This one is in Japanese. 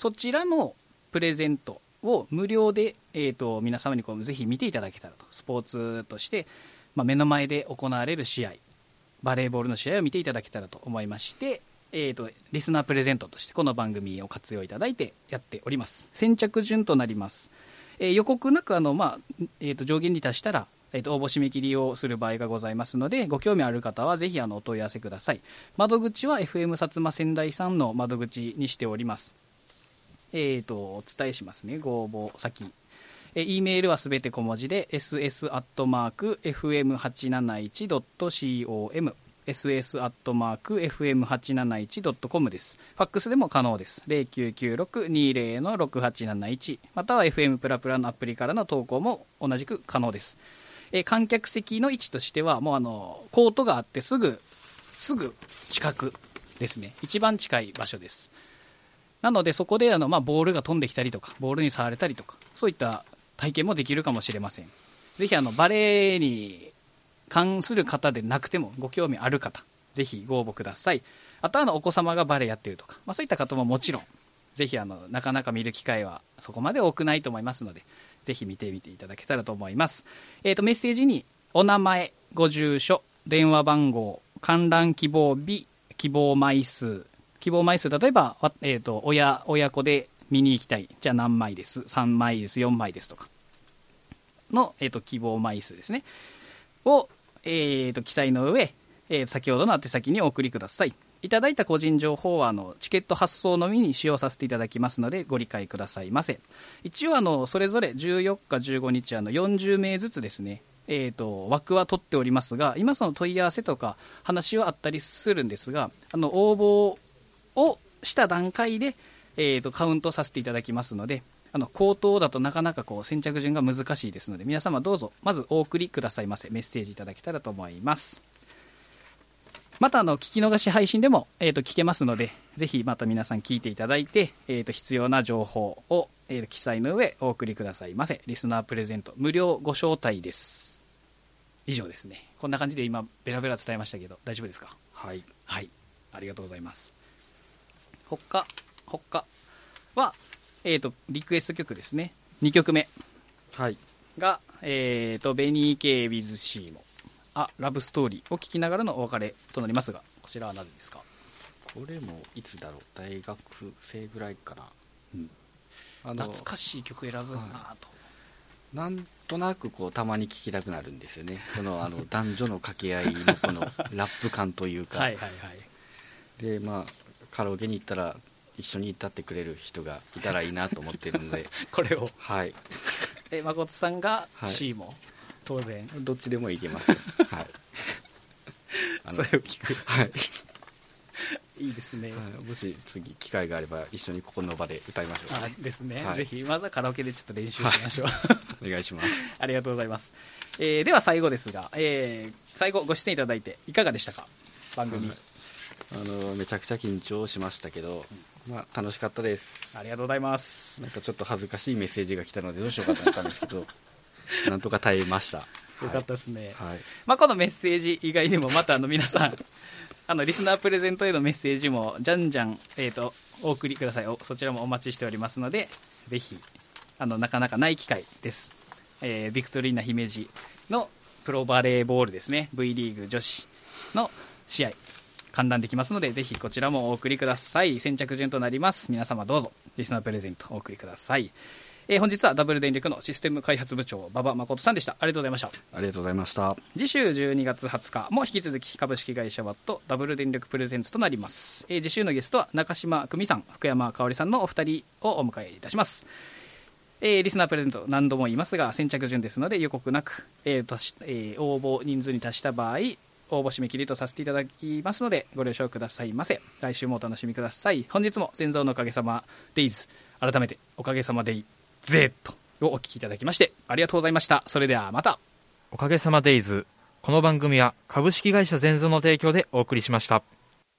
そちらのプレゼントを無料で、皆様にぜひ見ていただけたらと。スポーツとして、目の前で行われる試合、バレーボールの試合を見ていただけたらと思いまして、リスナープレゼントとしてこの番組を活用いただいてやっております。先着順となります。予告なく上限に達したら、応募締め切りをする場合がございますので、ご興味ある方はぜひお問い合わせください。窓口は FM 薩摩仙台さんの窓口にしております。お伝えしますね。ご応募先。E メールはすべて小文字で ss@fm871.com ss@fm871.com です。ファックスでも可能です。0996-20-6871 または FM プラプラのアプリからの投稿も同じく可能です。観客席の位置としてはもうコートがあってすぐ近くですね。一番近い場所です。なのでそこでボールが飛んできたりとかボールに触れたりとかそういった体験もできるかもしれません。ぜひバレーに関する方でなくてもご興味ある方ぜひご応募ください。あとはお子様がバレーやってるとか、そういった方ももちろんぜひなかなか見る機会はそこまで多くないと思いますのでぜひ見てみていただけたらと思います。メッセージにお名前、ご住所、電話番号、観覧希望日、希望枚数、例えば、親子で見に行きたい。じゃあ何枚です。3枚です。4枚ですとかの、希望枚数ですね。を、記載の上、先ほどの宛先にお送りください。いただいた個人情報はチケット発送のみに使用させていただきますのでご理解くださいませ。一応それぞれ14日15日40名ずつですね、枠は取っておりますが今その問い合わせとか話はあったりするんですが応募をした段階で、カウントさせていただきますので口頭だとなかなか先着順が難しいですので皆様どうぞまずお送りくださいませ。メッセージいただけたらと思います。また聞き逃し配信でも、聞けますのでぜひまた皆さん聞いていただいて、必要な情報を、記載の上お送りくださいませ。リスナープレゼント無料ご招待です。以上ですね。こんな感じで今ベラベラ伝えましたけど大丈夫ですか？はい、ありがとうございます。他は、リクエスト曲ですね。2曲目が、ベニー系 with シーモラブストーリーを聴きながらのお別れとなりますがこちらはなぜですか？ これもいつだろう大学生ぐらいかな、 懐かしい曲選ぶなと、 なんとなくたまに聴きたくなるんですよね。その男女の掛け合いのこのラップ感というかでカラオケに行ったら一緒に歌ってくれる人がいたらいいなと思っているのでこれを誠さんが C も、当然どっちでもいけますよそれを聞くいいですね、 もし次機会があれば一緒にここの場で歌いましょうですね、ぜひまずはカラオケでちょっと練習しましょう、 お願いします。 ありがとうございます。では最後ですが、最後ご出演いただいていかがでしたか？番組めちゃくちゃ緊張しましたけど、楽しかったです。 ありがとうございます。 なんかちょっと恥ずかしいメッセージが来たのでどうしようかと思ったんですけどなんとか耐えました。 よかったですね、このメッセージ以外にもまた皆さんリスナープレゼントへのメッセージもじゃんじゃん、お送りください。そちらもお待ちしておりますのでぜひなかなかない機会です。ビクトリーナ姫路のプロバレーボールですね V リーグ女子の試合観覧できますのでぜひこちらもお送りください。先着順となります。皆様どうぞリスナープレゼントお送りください。本日はダブル電力のシステム開発部長馬場誠さんでした。ありがとうございました。 ありがとうございました。 次週12月20日も引き続き株式会社ワットダブル電力プレゼンツとなります。次週のゲストは中島久美さん福山香織さんのお二人をお迎えいたします。リスナープレゼント何度も言いますが先着順ですので予告なく、応募人数に達した場合応募締め切りとさせていただきますのでご了承くださいませ。来週もお楽しみください。本日も全蔵のおかげさまデイズ改めておかげさまデイZをお聞きいただきましてありがとうございました。それではまた。 おかげさまデイズ。この番組は株式会社全蔵の提供でお送りしました。